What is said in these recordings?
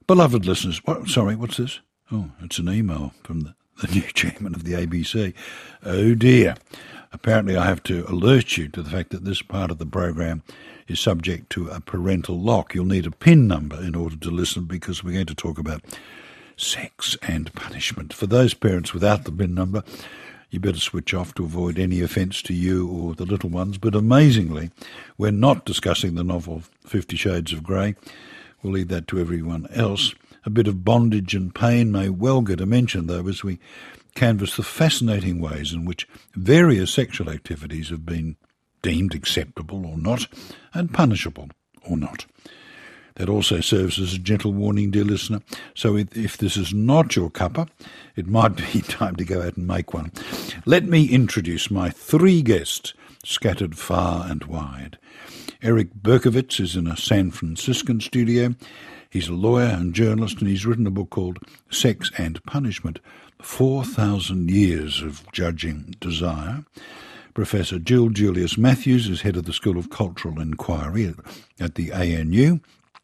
Beloved listeners, what's this? Oh, it's an email from the new chairman of the ABC. Oh dear. Apparently I have to alert you to the fact that this part of the program is subject to a parental lock. You'll need a PIN number in order to listen, because we're going to talk about sex and punishment. For those parents without the PIN number, you better switch off to avoid any offence to you or the little ones. But amazingly, we're not discussing the novel 50 Shades of Grey. We'll leave that to everyone else. A bit of bondage and pain may well get a mention, though, as we canvass the fascinating ways in which various sexual activities have been deemed acceptable or not, and punishable or not. That also serves as a gentle warning, dear listener. So if this is not your cuppa, it might be time to go out and make one. Let me introduce my three guests, scattered far and wide. Eric Berkowitz is in a San Franciscan studio. He's a lawyer and journalist, and he's written a book called Sex and Punishment, 4,000 Years of Judging Desire. Professor Jill Julius Matthews is head of the School of Cultural Inquiry at the ANU.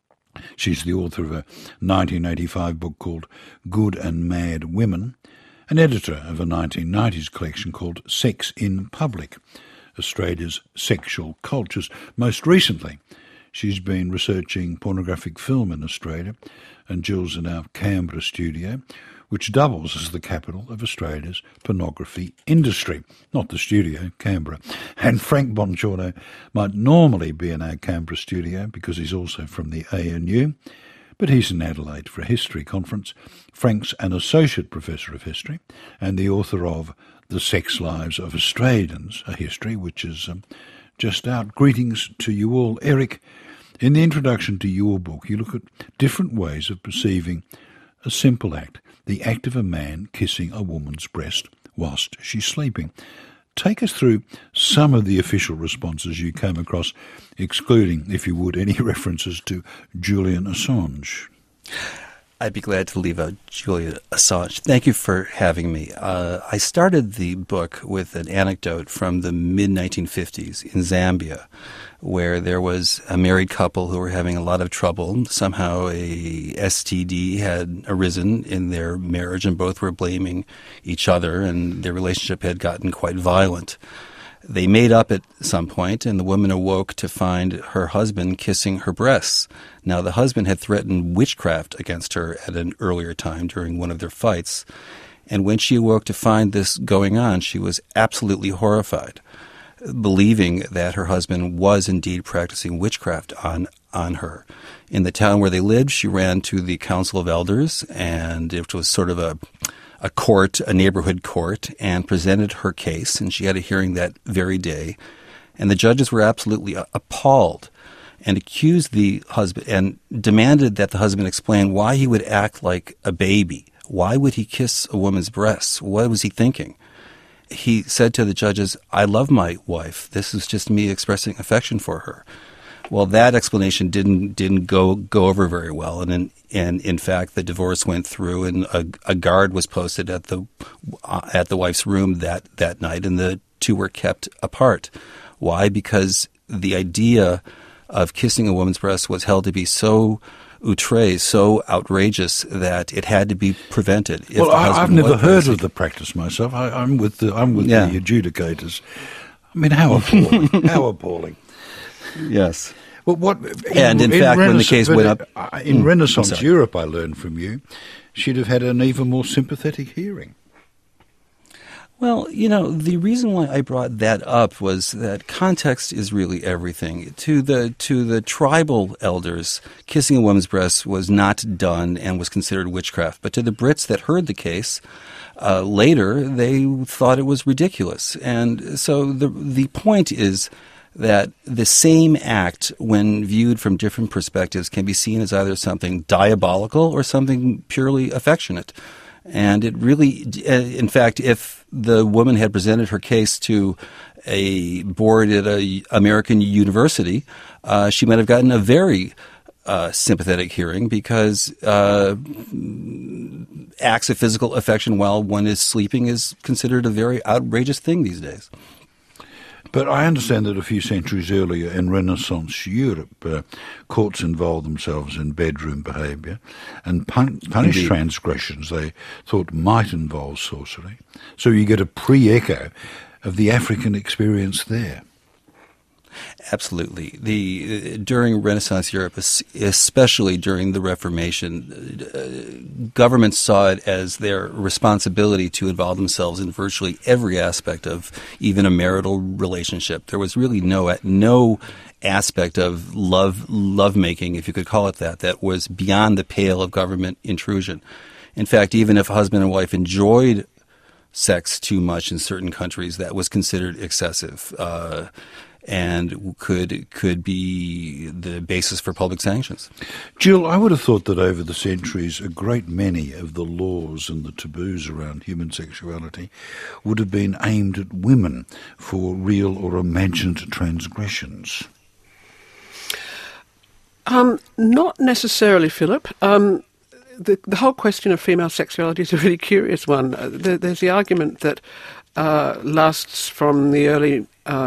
She's the author of a 1985 book called Good and Mad Women, and editor of a 1990s collection called Sex in Public, Australia's Sexual Cultures. Most recently, she's been researching pornographic film in Australia, and Jill's in our Canberra studio, which doubles as the capital of Australia's pornography industry. Not the studio, Canberra. And Frank Bongiorno might normally be in our Canberra studio because he's also from the ANU, but he's in Adelaide for a history conference. Frank's an associate professor of history and the author of The Sex Lives of Australians, a history which is just out. Greetings to you all. Eric, in the introduction to your book, you look at different ways of perceiving a simple act, the act of a man kissing a woman's breast whilst she's sleeping. Take us through some of the official responses you came across, excluding, if you would, any references to Julian Assange. I'd be glad to leave out Julian Assange. Thank you for having me. I started the book with an anecdote from the mid-1950s in Zambia, where there was a married couple who were having a lot of trouble. Somehow a STD had arisen in their marriage, and both were blaming each other, and their relationship had gotten quite violent. They made up at some point, and the woman awoke to find her husband kissing her breasts. Now, the husband had threatened witchcraft against her at an earlier time during one of their fights. And when she awoke to find this going on, she was absolutely horrified, believing that her husband was indeed practicing witchcraft on her. In the town where they lived, she ran to the Council of Elders, and it was sort of a court, a neighborhood court, and presented her case, and she had a hearing that very day. And the judges were absolutely appalled and accused the husband and demanded that the husband explain why he would act like a baby. Why would he kiss a woman's breasts? What was he thinking? He said to the judges, "I love my wife. This is just me expressing affection for her." Well, that explanation didn't go over very well, and in fact, the divorce went through, and a guard was posted at the wife's room that night, and the two were kept apart. Why? Because the idea of kissing a woman's breast was held to be so outré, so outrageous that it had to be prevented. Well, I've never heard of the practice myself. I'm with the adjudicators. I mean, how appalling! How appalling! Yes. Well, in fact, when the case went up in Renaissance Europe, I learned from you, she'd have had an even more sympathetic hearing. Well, the reason why I brought that up was that context is really everything. To the tribal elders, kissing a woman's breast was not done and was considered witchcraft. But to the Brits that heard the case, later they thought it was ridiculous. And so the point is that the same act, when viewed from different perspectives, can be seen as either something diabolical or something purely affectionate. And it really, in fact, if the woman had presented her case to a board at an American university, she might have gotten a very sympathetic hearing, because acts of physical affection while one is sleeping is considered a very outrageous thing these days. But I understand that a few centuries earlier in Renaissance Europe, courts involved themselves in bedroom behaviour and punished transgressions they thought might involve sorcery. So you get a pre-echo of the African experience there. Absolutely. During Renaissance Europe, especially during the Reformation, governments saw it as their responsibility to involve themselves in virtually every aspect of even a marital relationship. There was really no aspect of lovemaking, if you could call it that was beyond the pale of government intrusion. In fact, even if a husband and wife enjoyed sex too much in certain countries, that was considered excessive. And could be the basis for public sanctions. Jill, I would have thought that over the centuries a great many of the laws and the taboos around human sexuality would have been aimed at women for real or imagined transgressions. Not necessarily, Philip. The whole question of female sexuality is a really curious one. There's the argument that lasts from the early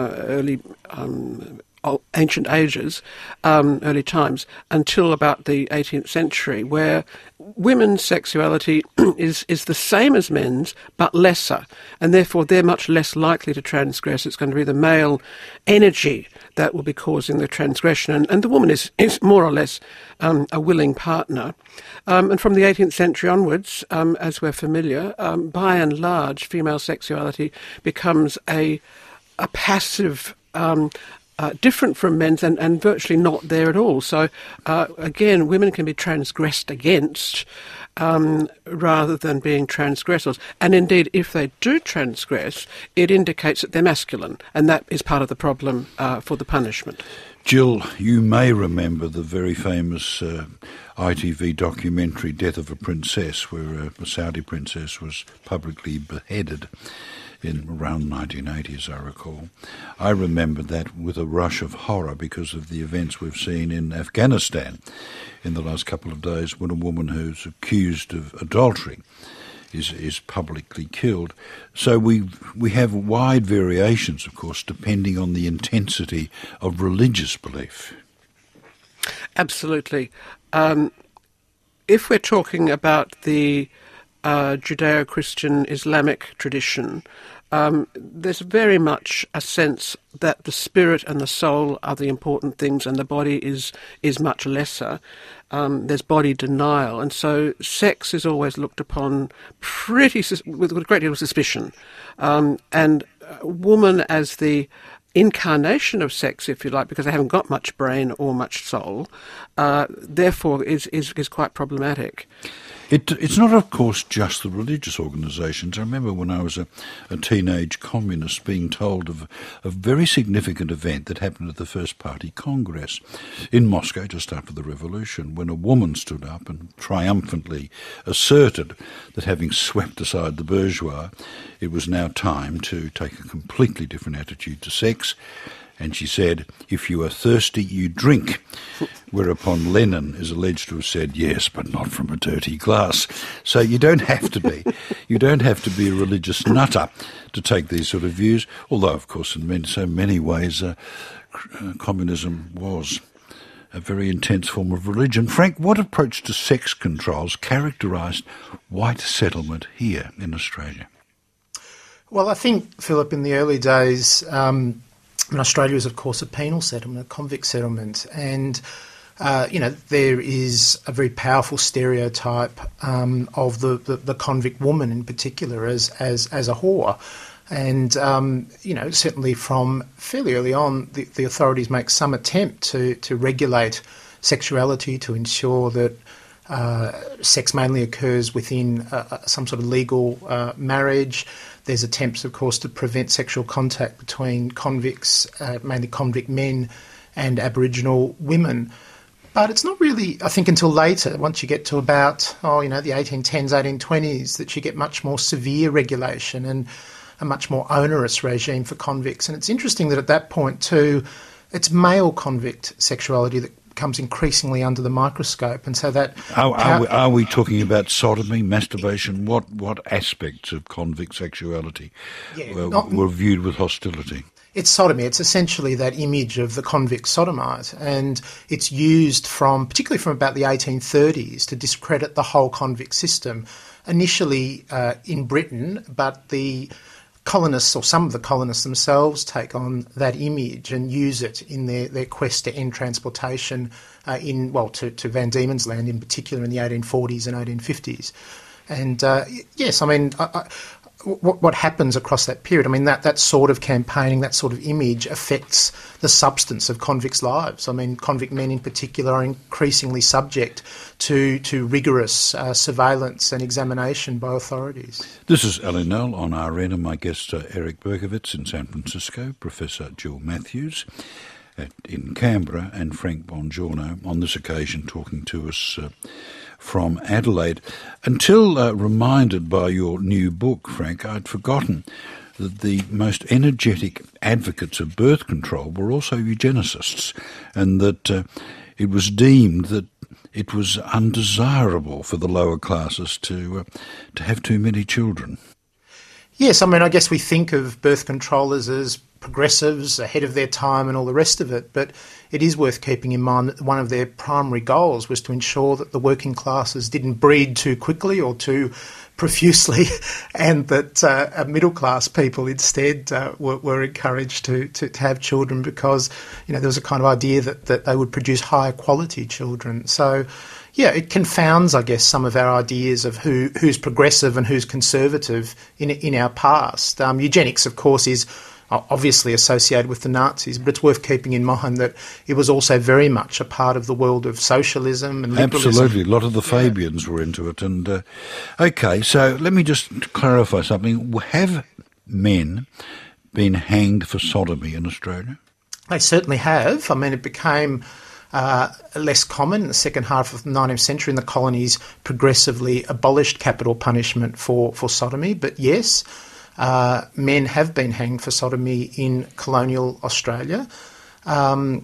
ancient ages, early times, until about the 18th century, where women's sexuality is the same as men's, but lesser, and therefore they're much less likely to transgress. It's going to be the male energy that will be causing the transgression, and the woman is more or less a willing partner. And from the 18th century onwards, as we're familiar, by and large, female sexuality becomes a passive, different from men's and virtually not there at all. So, again, women can be transgressed against rather than being transgressors. And indeed, if they do transgress, it indicates that they're masculine, and that is part of the problem for the punishment. Jill, you may remember the very famous ITV documentary Death of a Princess, where a Saudi princess was publicly beheaded in around 1980, as I recall. I remember that with a rush of horror because of the events we've seen in Afghanistan in the last couple of days, when a woman who's accused of adultery is publicly killed. So we have wide variations, of course, depending on the intensity of religious belief. Absolutely. If we're talking about the Judeo-Christian Islamic tradition, there's very much a sense that the spirit and the soul are the important things and the body is much lesser. There's body denial, and so sex is always looked upon with a great deal of suspicion. And woman as the incarnation of sex, if you like, because they haven't got much brain or much soul, therefore is quite problematic. It's not, of course, just the religious organisations. I remember when I was a teenage communist being told of a very significant event that happened at the First Party Congress in Moscow just after the revolution, when a woman stood up and triumphantly asserted that, having swept aside the bourgeois, it was now time to take a completely different attitude to sex. And she said, "If you are thirsty, you drink." Whereupon Lenin is alleged to have said, "Yes, but not from a dirty glass." So you don't have to be. You don't have to be a religious nutter to take these sort of views. Although, of course, in so many ways, communism was a very intense form of religion. Frank, what approach to sex controls characterised white settlement here in Australia? Well, I think, Philip, in the early days, Australia is, of course, a penal settlement, a convict settlement, and there is a very powerful stereotype of the convict woman in particular as a whore. And, certainly from fairly early on, the authorities make some attempt to regulate sexuality, to ensure that sex mainly occurs within some sort of legal marriage. There's attempts, of course, to prevent sexual contact between convicts, mainly convict men, and Aboriginal women. But it's not really, I think, until later, once you get to about, the 1810s, 1820s, that you get much more severe regulation and a much more onerous regime for convicts. And it's interesting that at that point, too, it's male convict sexuality that comes increasingly under the microscope, and so that... Are we talking about sodomy, masturbation? What aspects of convict sexuality were viewed with hostility? It's sodomy. It's essentially that image of the convict sodomite, and it's used particularly from about the 1830s, to discredit the whole convict system. Initially in Britain, but the colonists, or some of the colonists themselves, take on that image and use it in their quest to end transportation to Van Diemen's Land in particular in the 1840s and 1850s. And yes, I mean, what happens across that period? I mean, that sort of campaigning, that sort of image affects the substance of convicts' lives. I mean, convict men in particular are increasingly subject to rigorous surveillance and examination by authorities. This is LNL on RN, and my guests are Eric Berkowitz in San Francisco, Professor Jill Matthews in Canberra, and Frank Bongiorno, on this occasion talking to us from Adelaide. Until reminded by your new book, Frank, I'd forgotten that the most energetic advocates of birth control were also eugenicists, and that it was deemed that it was undesirable for the lower classes to have too many children. Yes, I mean, I guess we think of birth controllers as progressives, ahead of their time and all the rest of it, but it is worth keeping in mind that one of their primary goals was to ensure that the working classes didn't breed too quickly or too profusely, and that middle-class people instead were encouraged to have children, because there was a kind of idea that they would produce higher quality children. So yeah, it confounds, I guess, some of our ideas of who's progressive and who's conservative in our past. Eugenics, of course, is obviously associated with the Nazis, but it's worth keeping in mind that it was also very much a part of the world of socialism and liberalism. Absolutely. A lot of the Fabians were into it. And OK, so let me just clarify something. Have men been hanged for sodomy in Australia? They certainly have. I mean, it became less common in the second half of the 19th century, and the colonies progressively abolished capital punishment for sodomy. But yes, men have been hanged for sodomy in colonial Australia. I mean,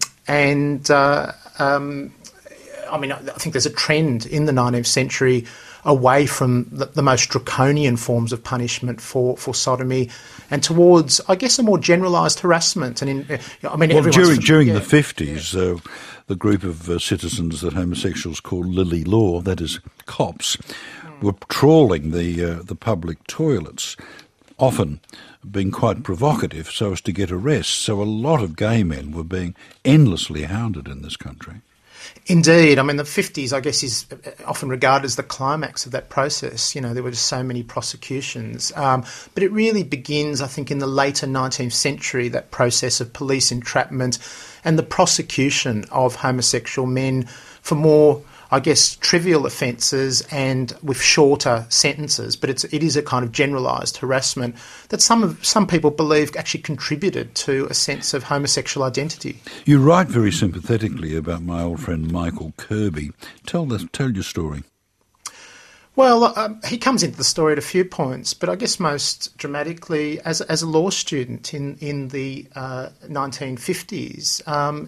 I think there's a trend in the 19th century away from the most draconian forms of punishment for sodomy and towards, I guess, a more generalised harassment. And during the 50s, the group of citizens that homosexuals called Lily Law, that is cops, were trawling the public toilets, often being quite provocative so as to get arrests. So a lot of gay men were being endlessly hounded in this country. Indeed. I mean, the 50s, I guess, is often regarded as the climax of that process. There were just so many prosecutions. But it really begins, I think, in the later 19th century, that process of police entrapment and the prosecution of homosexual men for more, I guess, trivial offences and with shorter sentences. But it is a kind of generalised harassment that some people believe actually contributed to a sense of homosexual identity. You write very sympathetically about my old friend Michael Kirby. Tell your story. Well, he comes into the story at a few points, but I guess most dramatically as a law student in the 1950s,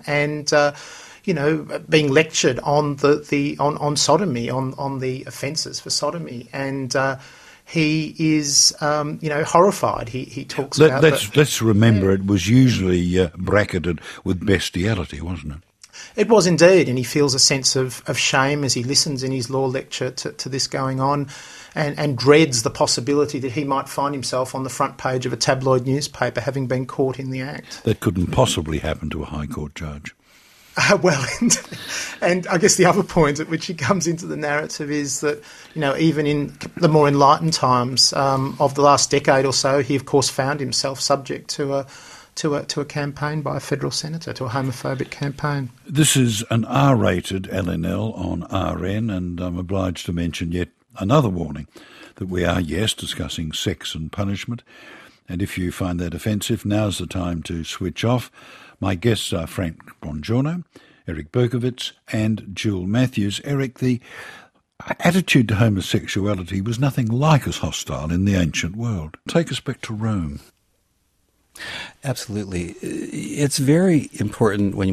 being lectured on on sodomy, on the offences for sodomy, and he is horrified. He talks about that. Let's remember, it was usually bracketed with bestiality, wasn't it? It was indeed, and he feels a sense of shame as he listens in his law lecture to this going on, and dreads the possibility that he might find himself on the front page of a tabloid newspaper having been caught in the act. That couldn't possibly happen to a High Court judge. Well, and I guess the other point at which he comes into the narrative is that, even in the more enlightened times of the last decade or so, he of course found himself subject to a campaign by a federal senator, to a homophobic campaign. This is an R-rated LNL on RN, and I'm obliged to mention yet another warning that we are, yes, discussing sex and punishment. And if you find that offensive, now's the time to switch off. My guests are Frank Bongiorno, Eric Berkowitz and Jill Matthews. Eric, the attitude to homosexuality was nothing like as hostile in the ancient world. Take us back to Rome. Absolutely. It's very important when we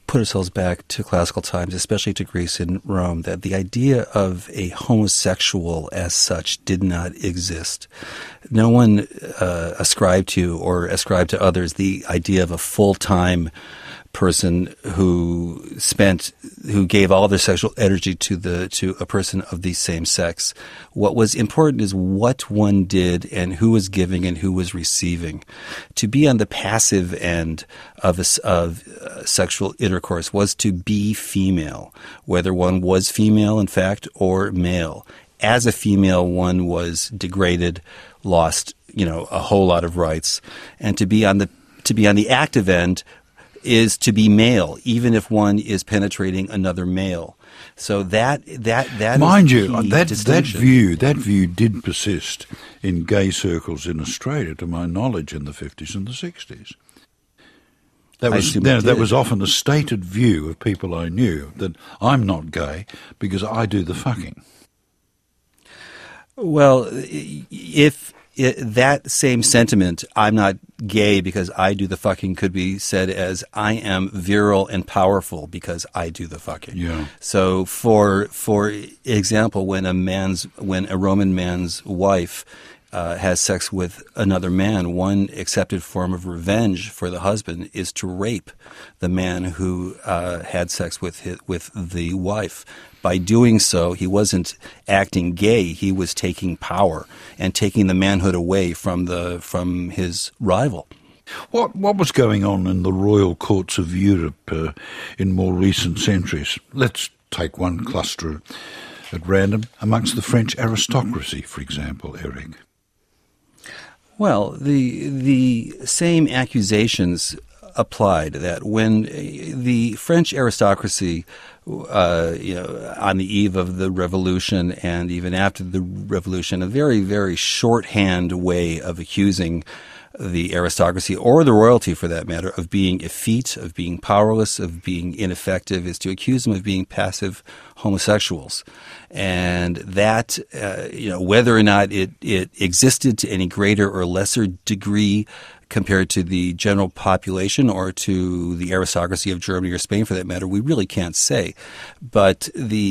put ourselves back to classical times, especially to Greece and Rome, that the idea of a homosexual as such did not exist. No one ascribed to or ascribed to others the idea of a full-time person who gave all their sexual energy to a person of the same sex. What was important is what one did and who was giving and who was receiving. To be on the passive end of sexual intercourse was to be female, whether one was female in fact or male. As a female, one was degraded, lost, a whole lot of rights, and to be on the active end is to be male, even if one is penetrating another male. So that mind is you, that view did persist in gay circles in Australia, to my knowledge, in the 50s and the 60s. That was often a stated view of people I knew, that I'm not gay because I do the fucking. Well, if that same sentiment, I'm not gay because I do the fucking, could be said as I am virile and powerful because I do the fucking. Yeah. So for example, when a Roman man's wife has sex with another man, one accepted form of revenge for the husband is to rape the man who had sex with the wife. By doing so, he wasn't acting gay. He was taking power and taking the manhood away from his rival. What was going on in the royal courts of Europe in more recent centuries? Let's take one cluster at random. Amongst the French aristocracy, for example, Eric. Well, the same accusations applied, that when the French aristocracy, on the eve of the revolution and even after the revolution, a very, very shorthand way of accusing the aristocracy, or the royalty for that matter, of being effete, of being powerless, of being ineffective, is to accuse them of being passive homosexuals. And that, whether or not it existed to any greater or lesser degree compared to the general population or to the aristocracy of Germany or Spain for that matter, we really can't say. But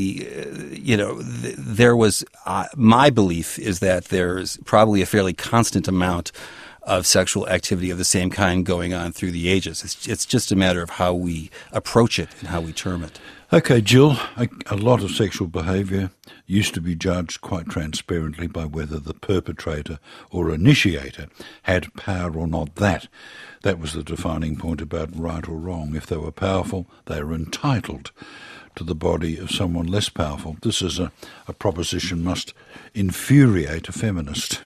there was, my belief is that there's probably a fairly constant amount of sexual activity of the same kind going on through the ages. It's just a matter of how we approach it and how we term it. Okay, Jill, a lot of sexual behaviour used to be judged quite transparently by whether the perpetrator or initiator had power or not. That was the defining point about right or wrong. If they were powerful, they were entitled to the body of someone less powerful. This is a proposition must infuriate a feminist.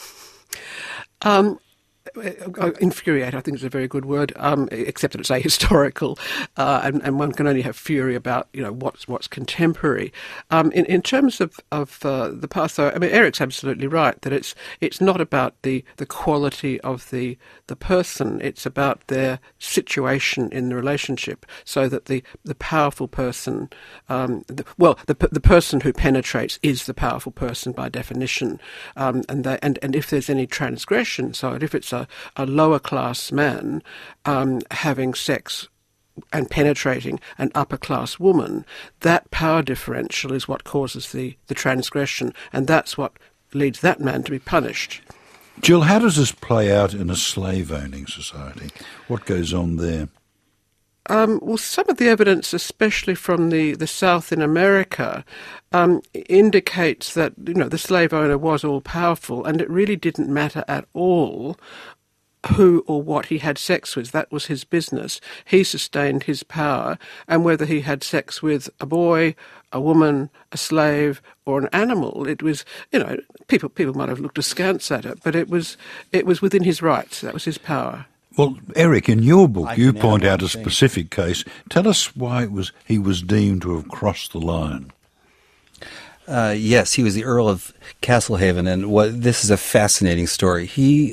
Infuriate, I think, is a very good word, except that it's ahistorical, and one can only have fury about what's contemporary. In terms of the past, though, I mean, Eric's absolutely right that it's not about the quality of the person; it's about their situation in the relationship. So that the powerful person, the person who penetrates is the powerful person by definition, and if there's any transgression, so if it's a lower class man having sex and penetrating an upper class woman, that power differential is what causes the transgression, and that's what leads that man to be punished. Jill, how does this play out in a slave-owning society? What goes on there? Well, some of the evidence, especially from the South in America, indicates that the slave owner was all powerful, and it really didn't matter at all who or what he had sex with. That was his business. He sustained his power, and whether he had sex with a boy, a woman, a slave, or an animal, it was, people might have looked askance at it, but it was within his rights. That was his power. Well, Eric, in your book, you point out a specific case. Tell us why he was deemed to have crossed the line. Yes, he was the Earl of Castlehaven, and this is a fascinating story.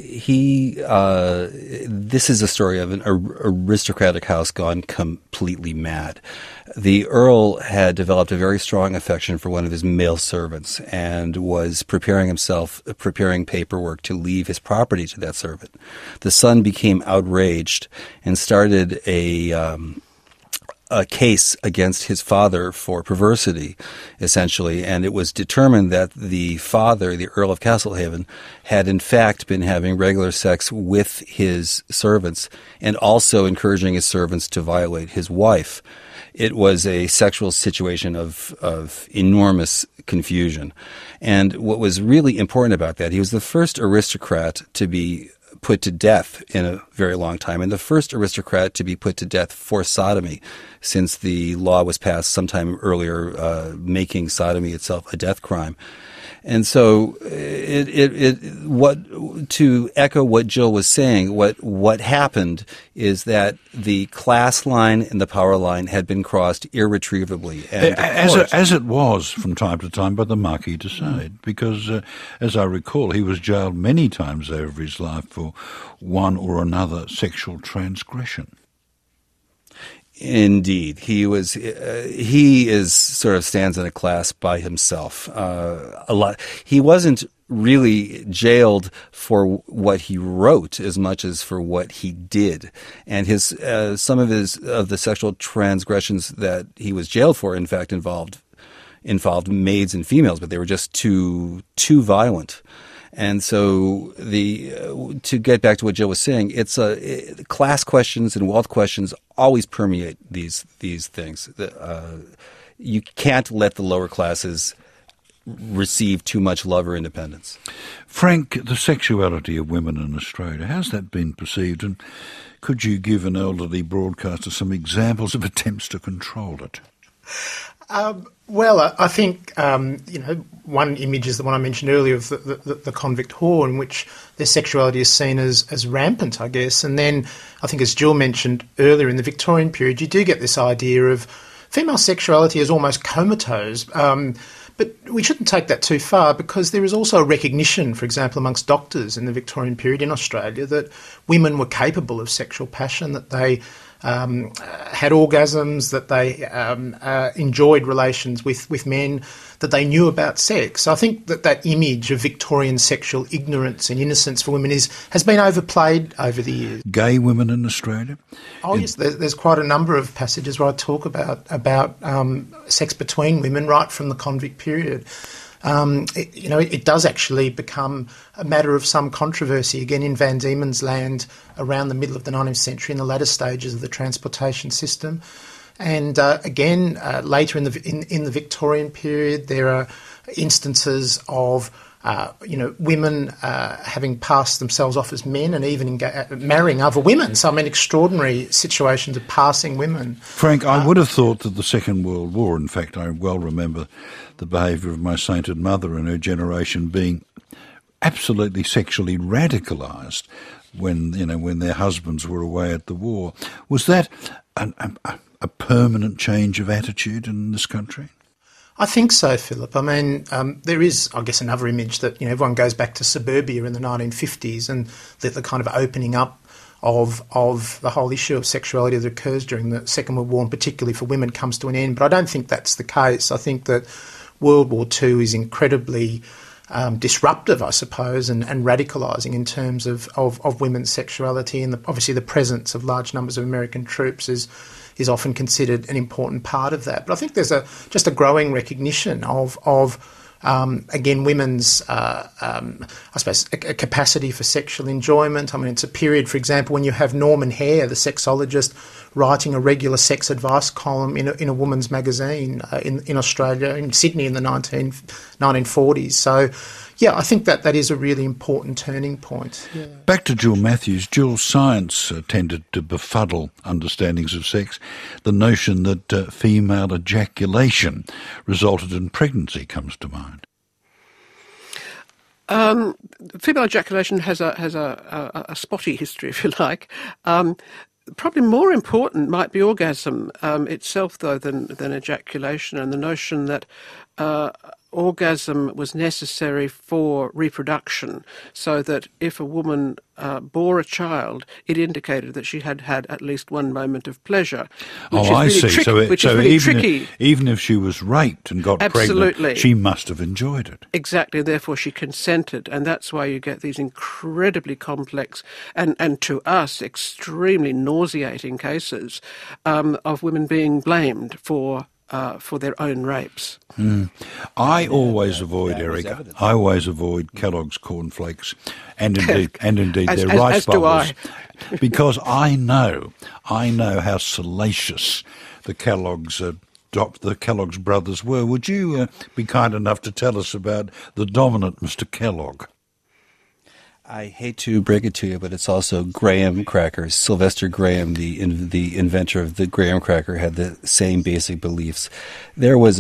This is a story of an aristocratic house gone completely mad. The Earl had developed a very strong affection for one of his male servants and was preparing paperwork to leave his property to that servant. The son became outraged and started a a case against his father for perversity, essentially, and it was determined that the father, the Earl of Castlehaven, had in fact been having regular sex with his servants and also encouraging his servants to violate his wife. It was a sexual situation of enormous confusion. And what was really important about that, he was the first aristocrat to be put to death in a very long time, and the first aristocrat to be put to death for sodomy, since the law was passed sometime earlier, making sodomy itself a death crime. And so, to echo what Jill was saying, what happened is that the class line and the power line had been crossed irretrievably. And as it was from time to time by the Marquis de Sade, because, as I recall, he was jailed many times over his life for one or another sexual transgression. Indeed, he is sort of stands in a class by himself. A lot. He wasn't really jailed for what he wrote as much as for what he did, and his some of the sexual transgressions that he was jailed for, in fact, involved maids and females, but they were just too violent. And so to get back to what Jill was saying, class questions and wealth questions always permeate these things. You can't let the lower classes receive too much love or independence. Frank, the sexuality of women in Australia, how's that been perceived? And could you give an elderly broadcaster some examples of attempts to control it? Well, I think, one image is the one I mentioned earlier of the convict whore, in which their sexuality is seen as rampant, I guess. And then I think, as Jill mentioned earlier, in the Victorian period, you do get this idea of female sexuality as almost comatose. But we shouldn't take that too far, because there is also a recognition, for example, amongst doctors in the Victorian period in Australia, that women were capable of sexual passion, that they had orgasms, that they enjoyed relations with men, that they knew about sex. So I think that image of Victorian sexual ignorance and innocence for women has been overplayed over the years. Gay women in Australia? Oh, yes, there's quite a number of passages where I talk about sex between women right from the convict period. It does actually become a matter of some controversy, again, in Van Diemen's Land around the middle of the 19th century, in the latter stages of the transportation system. And later in the Victorian period, there are instances of women having passed themselves off as men, and even marrying other women. So, I mean, extraordinary situations of passing women. Frank, I would have thought that the Second World War, in fact, I well remember the behaviour of my sainted mother and her generation being absolutely sexually radicalised when their husbands were away at the war. Was that a permanent change of attitude in this country? I think so, Philip. I mean, there is, I guess, another image that everyone goes back to suburbia in the 1950s and the kind of opening up of the whole issue of sexuality that occurs during the Second World War, and particularly for women, comes to an end. But I don't think that's the case. I think that World War II is incredibly disruptive, I suppose, and radicalising in terms of women's sexuality, and obviously the presence of large numbers of American troops is often considered an important part of that. But I think there's just a growing recognition of women's, I suppose, a capacity for sexual enjoyment. I mean, it's a period, for example, when you have Norman Hare, the sexologist, writing a regular sex advice column in a woman's magazine in Australia, in Sydney in the 1940s. So, yeah, I think that is a really important turning point. Yeah. Back to Jill Matthews. Jill, science tended to befuddle understandings of sex. The notion that female ejaculation resulted in pregnancy comes to mind. Female ejaculation has a spotty history, if you like. Probably more important might be orgasm itself, though, than ejaculation, and the notion that orgasm was necessary for reproduction, so that if a woman bore a child, it indicated that she had had at least one moment of pleasure. Which I see. Which is really tricky. Even if she was raped and got pregnant, she must have enjoyed it. Exactly. Therefore, she consented, and that's why you get these incredibly complex and to us extremely nauseating cases of women being blamed for their own rapes. I always avoid, Eric. I always avoid Kellogg's cornflakes, and indeed their rice bubbles, because I know how salacious the Kellogg's brothers were. Would you be kind enough to tell us about the dominant Mr. Kellogg? I hate to break it to you, but it's also graham crackers. Sylvester Graham, the inventor of the graham cracker, had the same basic beliefs. There was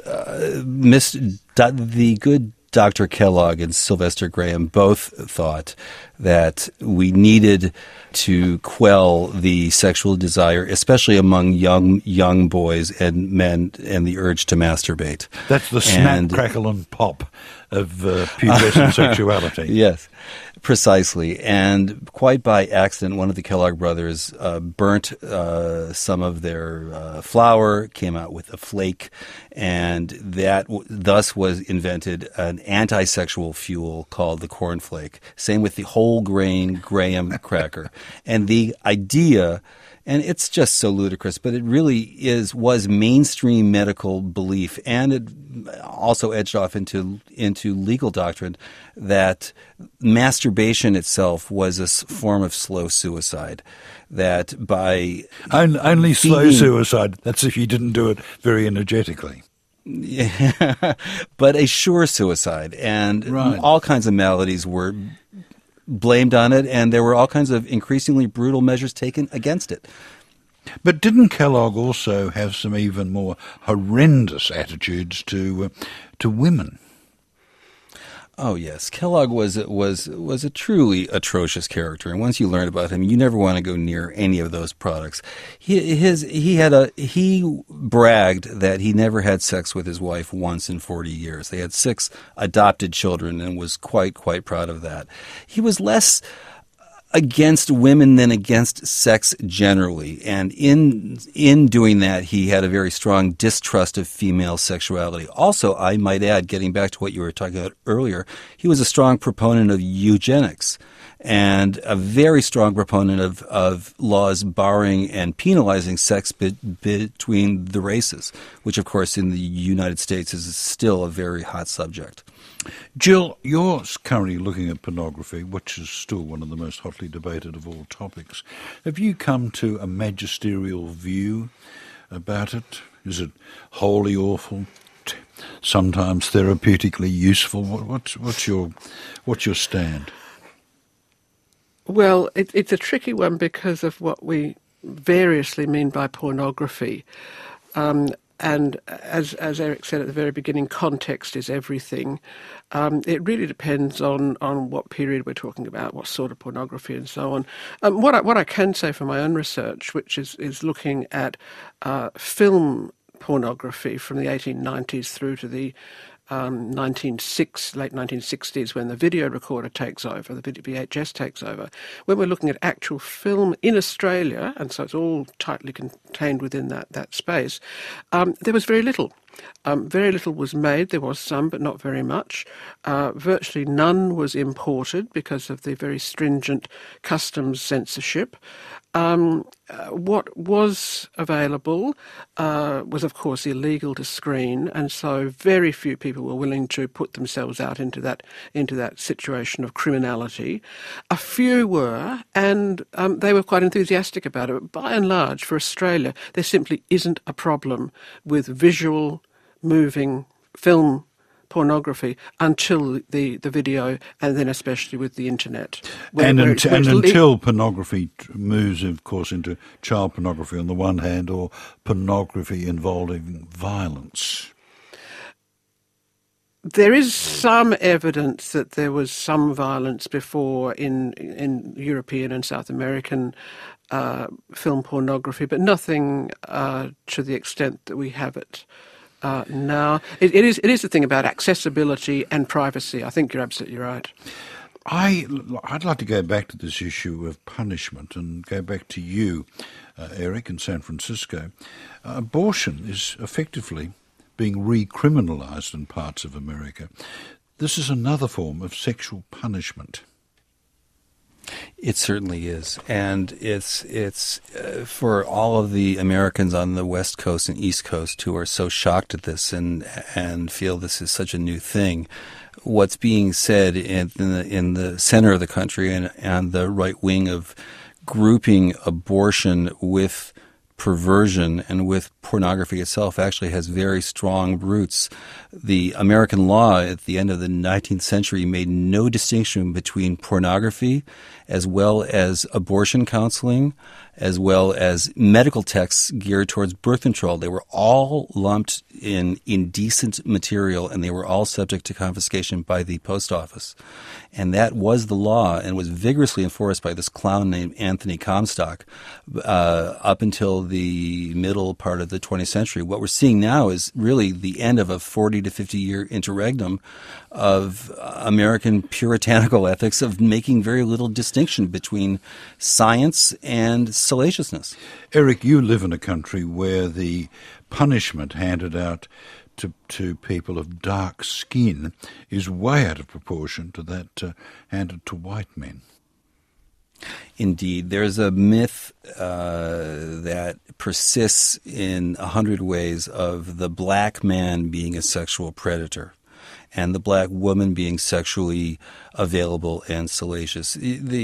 the good Dr. Kellogg and Sylvester Graham both thought that we needed to quell the sexual desire, especially among young boys and men, and the urge to masturbate. That's the snap, crackle, and pop of pubescent sexuality. Yes, precisely. And quite by accident, one of the Kellogg brothers burnt some of their flour, came out with a flake, and that thus was invented an anti-sexual fuel called the cornflake. Same with the whole grain graham cracker. And the idea, and it's just so ludicrous, but it really was mainstream medical belief, and it also edged off into legal doctrine, that masturbation itself was a form of slow suicide. That by only slow suicide. That's if you didn't do it very energetically. Yeah, but a sure suicide, and all kinds of maladies were blamed on it, and there were all kinds of increasingly brutal measures taken against it. But didn't Kellogg also have some even more horrendous attitudes to women? Oh yes, Kellogg was a truly atrocious character, and once you learn about him, you never want to go near any of those products. He bragged that he never had sex with his wife once in 40 years. They had 6 adopted children, and was quite proud of that. He was less against women than against sex generally, and in doing that, he had a very strong distrust of female sexuality. Also, I might add, getting back to what you were talking about earlier, he was a strong proponent of eugenics and a very strong proponent of laws barring and penalizing sex between the races, which, of course, in the United States is still a very hot subject. Jill, you're currently looking at pornography, which is still one of the most hotly debated of all topics. Have you come to a magisterial view about it? Is it wholly awful, sometimes therapeutically useful? What's your stand? Well, it's a tricky one because of what we variously mean by pornography. And as Eric said at the very beginning, context is everything. It really depends on what period we're talking about, what sort of pornography and so on. What I can say from my own research, which is looking at film pornography from the 1890s through to the late 1960s, when the video recorder takes over, the VHS takes over, when we're looking at actual film in Australia, and so it's all tightly contained within that space, there was very little. Very little was made. There was some, but not very much. Virtually none was imported because of the very stringent customs censorship. What was available was, of course, illegal to screen, and so very few people were willing to put themselves out into that situation of criminality. A few were, and they were quite enthusiastic about it. But by and large, for Australia, there simply isn't a problem with visual, moving film pornography until the video, and then especially with the internet. Until pornography moves, of course, into child pornography on the one hand, or pornography involving violence. There is some evidence that there was some violence before in European and South American film pornography, but nothing to the extent that we have it now. It is the thing about accessibility and privacy. I think you're absolutely right. I'd like to go back to this issue of punishment and go back to you, Eric, in San Francisco. Abortion is effectively being recriminalised in parts of America. This is another form of sexual punishment. It certainly is, and it's for all of the Americans on the West Coast and East Coast who are so shocked at this and feel this is such a new thing. What's being said in the center of the country and the right wing of grouping abortion with perversion and with pornography itself actually has very strong roots. The American law at the end of the 19th century made no distinction between pornography as well as abortion counseling, as well as medical texts geared towards birth control. They were all lumped in indecent material, and they were all subject to confiscation by the post office. And that was the law and was vigorously enforced by this clown named Anthony Comstock up until the middle part of the 20th century. What we're seeing now is really the end of a 40 to 50-year interregnum of American puritanical ethics of making very little distinction between science and salaciousness. Eric, you live in a country where the punishment handed out to people of dark skin is way out of proportion to that handed to white men. Indeed, there's a myth that persists in 100 ways of the black man being a sexual predator and the black woman being sexually available and salacious.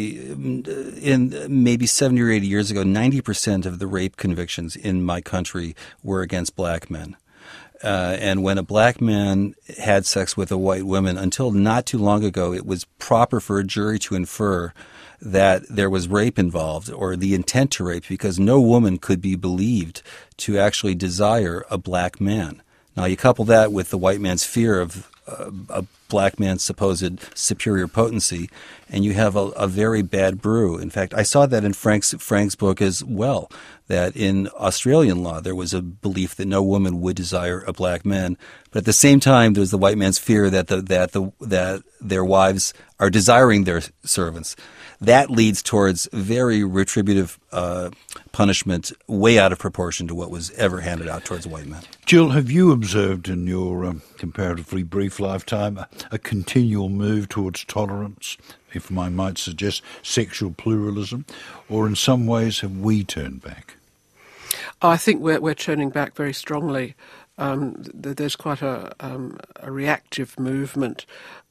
In maybe 70 or 80 years ago, 90% of the rape convictions in my country were against black men. And when a black man had sex with a white woman, until not too long ago, it was proper for a jury to infer that there was rape involved or the intent to rape, because no woman could be believed to actually desire a black man. Now, you couple that with the white man's fear of a black man's supposed superior potency, and you have a very bad brew. In fact, I saw that in Frank's book as well, that in Australian law there was a belief that no woman would desire a black man, but at the same time there's the white man's fear that their wives are desiring their servants. That leads towards very retributive punishment, way out of proportion to what was ever handed out towards white men. Jill, have you observed in your comparatively brief lifetime a continual move towards tolerance, if I might suggest sexual pluralism, or in some ways have we turned back? I think we're turning back very strongly. There's quite a reactive movement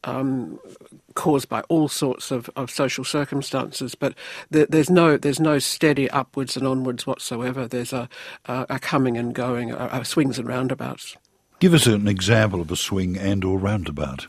caused by all sorts of social circumstances, but there's no steady upwards and onwards whatsoever. There's a coming and going, swings and roundabouts. Give us an example of a swing and or roundabout.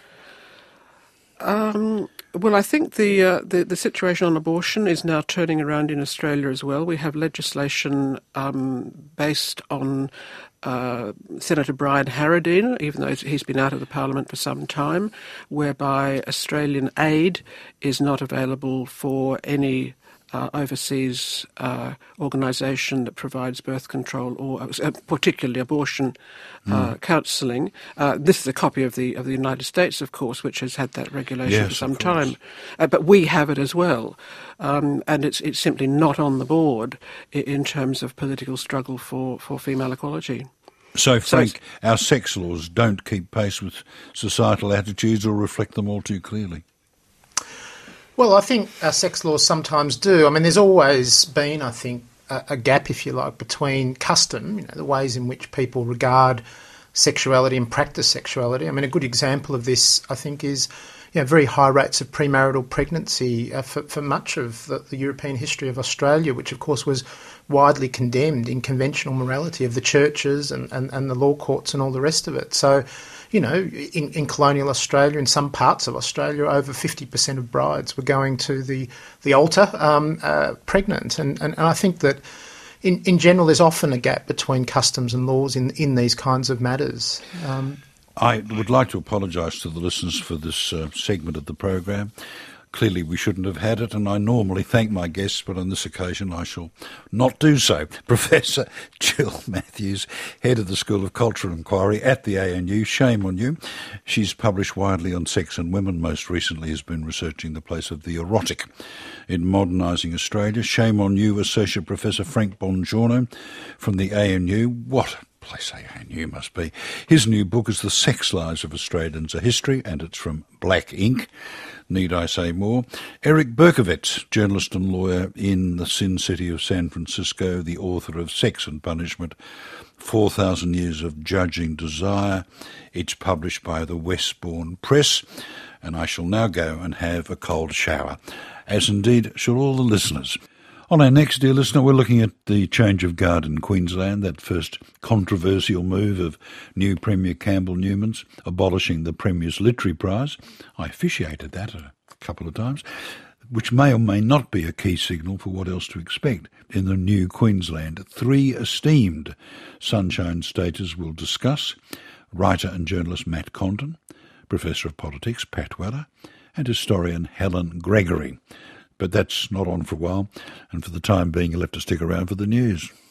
Well, I think the situation on abortion is now turning around in Australia as well. We have legislation based on Senator Brian Harradine, even though he's been out of the Parliament for some time, whereby Australian aid is not available for any overseas organisation that provides birth control or particularly abortion counselling. This is a copy of the United States, of course, which has had that regulation for some time. But we have it as well, and it's simply not on the board in terms of political struggle for female equality. So, Frank, our sex laws don't keep pace with societal attitudes or reflect them all too clearly. Well, I think our sex laws sometimes do. I mean, there's always been, I think, a gap, if you like, between custom, the ways in which people regard sexuality and practice sexuality. I mean, a good example of this, I think, is very high rates of premarital pregnancy for much of the European history of Australia, which, of course, was widely condemned in conventional morality of the churches and the law courts and all the rest of it. So, in colonial Australia, in some parts of Australia, over 50% of brides were going to the altar pregnant. And I think that in general there's often a gap between customs and laws in these kinds of matters. I would like to apologise to the listeners for this segment of the program. Clearly we shouldn't have had it, and I normally thank my guests, but on this occasion I shall not do so. Professor Jill Matthews, Head of the School of Cultural Inquiry at the ANU, shame on you. She's published widely on sex and women, most recently has been researching the place of the erotic in modernising Australia. Shame on you, Associate Professor Frank Bongiorno from the ANU. What a place ANU must be. His new book is The Sex Lives of Australians, A History, and it's from Black Ink. Need I say more? Eric Berkovitz, journalist and lawyer in the Sin City of San Francisco, the author of Sex and Punishment, 4,000 Years of Judging Desire. It's published by the Westbourne Press, and I shall now go and have a cold shower, as indeed shall all the listeners. On our next, dear listener, we're looking at the change of guard in Queensland, that first controversial move of new Premier Campbell Newman's, abolishing the Premier's Literary Prize. I officiated that a couple of times, which may or may not be a key signal for what else to expect in the new Queensland. 3 esteemed Sunshine Staters will discuss: writer and journalist Matt Condon, Professor of Politics Pat Weller, and historian Helen Gregory. But that's not on for a while, and for the time being you'll have to stick around for the news.